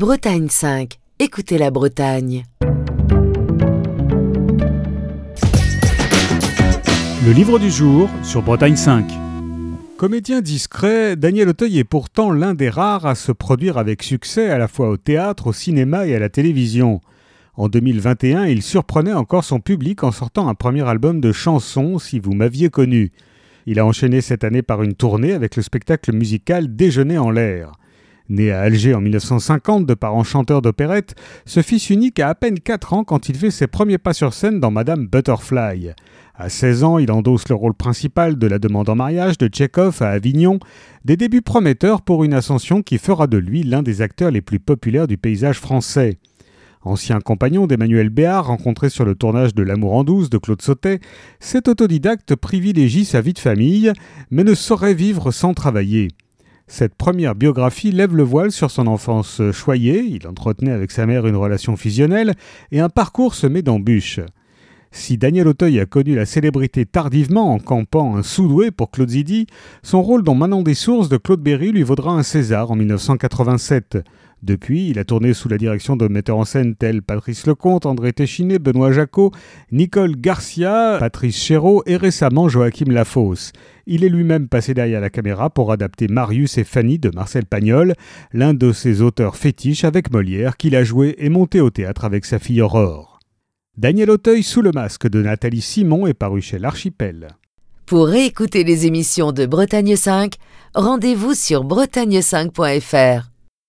Bretagne 5, écoutez la Bretagne. Le livre du jour sur Bretagne 5. Comédien discret, Daniel Auteuil est pourtant l'un des rares à se produire avec succès à la fois au théâtre, au cinéma et à la télévision. En 2021, il surprenait encore son public en sortant un premier album de chansons, Si vous m'aviez connu. Il a enchaîné cette année par une tournée avec le spectacle musical Déjeuner en l'air. Né à Alger en 1950 de parents chanteurs d'opérette, ce fils unique a à peine 4 ans quand il fait ses premiers pas sur scène dans Madame Butterfly. À 16 ans, il endosse le rôle principal de la demande en mariage de Tchekhov à Avignon, des débuts prometteurs pour une ascension qui fera de lui l'un des acteurs les plus populaires du paysage français. Ancien compagnon d'Emmanuel Béard rencontré sur le tournage de L'amour en douce de Claude Sautet, cet autodidacte privilégie sa vie de famille, mais ne saurait vivre sans travailler. Cette première biographie lève le voile sur son enfance choyée, il entretenait avec sa mère une relation fusionnelle et un parcours semé d'embûches. Si Daniel Auteuil a connu la célébrité tardivement en campant un sous-doué pour Claude Zidi, son rôle dans Manon des Sources de Claude Berry lui vaudra un César en 1987. Depuis, il a tourné sous la direction de metteurs en scène tels Patrice Lecomte, André Téchiné, Benoît Jacot, Nicole Garcia, Patrice Chéreau et récemment Joachim Lafosse. Il est lui-même passé derrière la caméra pour adapter Marius et Fanny de Marcel Pagnol, l'un de ses auteurs fétiches avec Molière qu'il a joué et monté au théâtre avec sa fille Aurore. Daniel Auteuil sous le masque de Nathalie Simon est paru chez l'Archipel. Pour réécouter les émissions de Bretagne 5, rendez-vous sur bretagne5.fr.